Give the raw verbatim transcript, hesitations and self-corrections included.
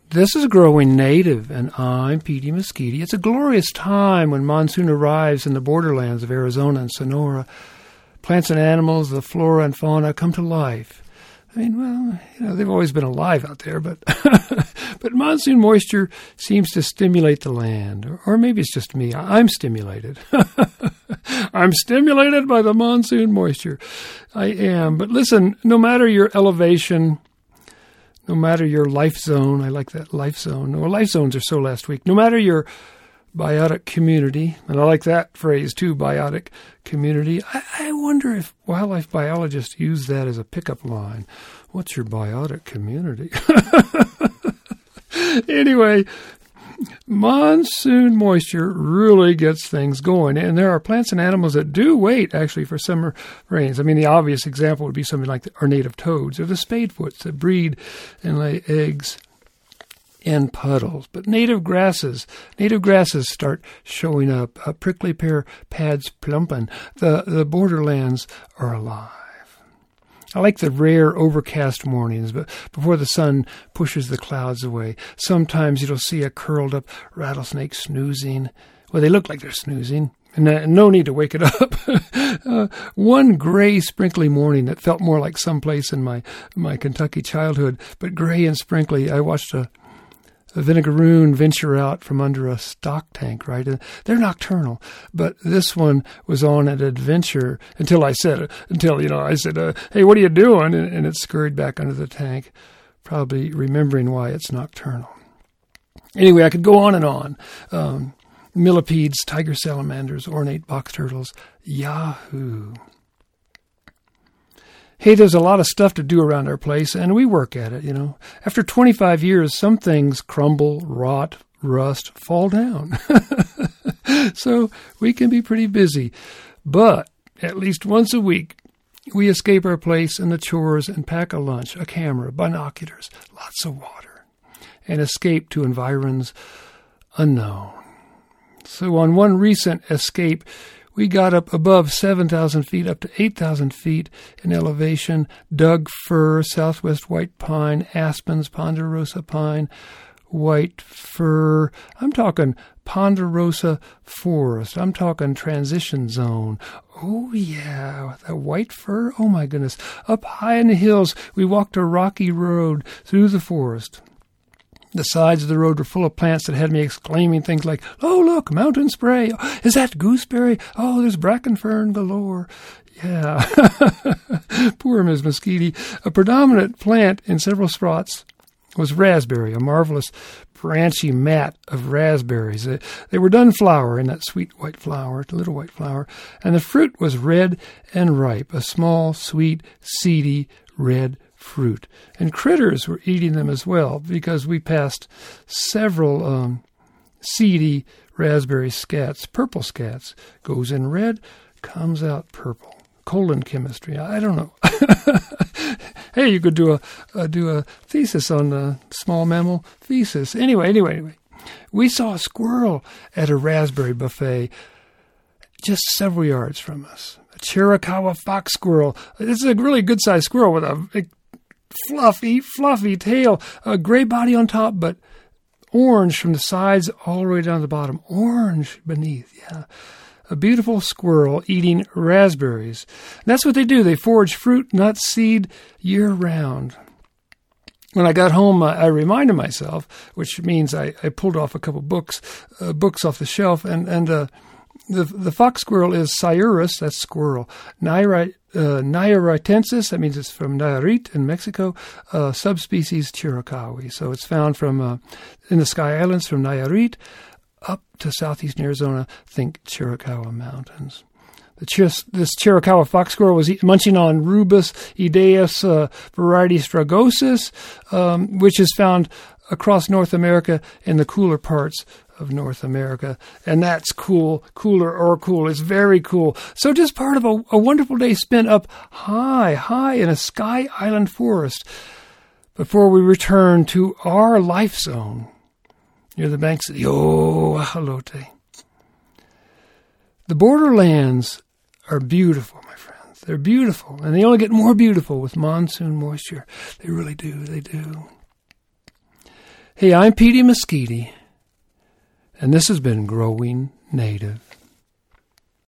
This is Growing Native, and I'm Petey Mesquite. It's a glorious time when monsoon arrives in the borderlands of Arizona and Sonora. Plants and animals, the flora and fauna come to life. I mean, well, you know, they've always been alive out there, but but monsoon moisture seems to stimulate the land. Or, or maybe it's just me. I'm stimulated. I'm stimulated by the monsoon moisture. I am. But listen, no matter your elevation, no matter your life zone, I like that life zone. Well, life zones are so last week. No matter your biotic community, and I like that phrase too, biotic community. I, I wonder if wildlife biologists use that as a pickup line. What's your biotic community? Anyway, monsoon moisture really gets things going, and there are plants and animals that do wait, actually, for summer rains. I mean, the obvious example would be something like the, our native toads or the spadefoots that breed and lay eggs in puddles. But native grasses, native grasses start showing up. Uh, prickly pear pads plumping. The, the borderlands are alive. I like the rare overcast mornings, but before the sun pushes the clouds away. Sometimes you'll see a curled up rattlesnake snoozing. Well, they look like they're snoozing, and uh, no need to wake it up. uh, one gray, sprinkly morning that felt more like someplace in my my Kentucky childhood, but gray and sprinkly. I watched a A vinegaroon venture out from under a stock tank, right? And they're nocturnal, but this one was on an adventure until I said, until, you know, I said, uh, hey, what are you doing? And, and it scurried back under the tank, probably remembering why it's nocturnal. Anyway, I could go on and on. Um, millipedes, tiger salamanders, ornate box turtles, yahoo. Hey, there's a lot of stuff to do around our place, and we work at it, you know. After twenty-five years, some things crumble, rot, rust, fall down. So we can be pretty busy. But at least once a week, we escape our place and the chores and pack a lunch, a camera, binoculars, lots of water, and escape to environs unknown. So on one recent escape, we got up above seven thousand feet, up to eight thousand feet in elevation, dug fir, southwest white pine, aspens, ponderosa pine, white fir. I'm talking ponderosa forest. I'm talking transition zone. Oh, yeah, the white fir. Oh, my goodness. Up high in the hills, we walked a rocky road through the forest. The sides of the road were full of plants that had me exclaiming things like, oh, look, mountain spray. Is that gooseberry? Oh, there's bracken fern galore. Yeah. Poor Miz Mesquite. A predominant plant in several spots was raspberry, a marvelous branchy mat of raspberries. They, they were done flower in that sweet white flower, the little white flower, and the fruit was red and ripe, a small, sweet, seedy, red fruit. And critters were eating them as well, because we passed several um, seedy raspberry scats, purple scats. Goes in red, comes out purple. Colon chemistry. I don't know. Hey, you could do a uh, do a thesis on the small mammal thesis. Anyway, anyway, anyway. We saw a squirrel at a raspberry buffet just several yards from us. A Chiricahua fox squirrel. This is a really good-sized squirrel with a, a fluffy, fluffy tail, a gray body on top, but orange from the sides all the way down to the bottom. Orange beneath, yeah. A beautiful squirrel eating raspberries. And that's what they do. They forage fruit, nuts, seed year-round. When I got home, I, I reminded myself, which means I, I pulled off a couple books, uh, books off the shelf, and and uh, the the fox squirrel is Sciurus, that's squirrel. Naira, uh, Nayaritensis, that means it's from Nayarit in Mexico, uh, subspecies Chiricahui. So it's found from uh, in the Sky Islands from Nayarit up to southeastern Arizona, think Chiricahua Mountains. The Chir- this Chiricahua fox squirrel was eat- munching on Rubus idaeus uh, variety strigosus, um, which is found across North America in the cooler parts of North America. And that's cool, cooler or cool. It's very cool. So just part of a, a wonderful day spent up high, high in a Sky Island forest before we return to our life zone near the banks of the Ohalote. The borderlands are beautiful, my friends. They're beautiful, and they only get more beautiful with monsoon moisture. They really do, they do. Hey, I'm Petey Mesquite, and this has been Growing Native.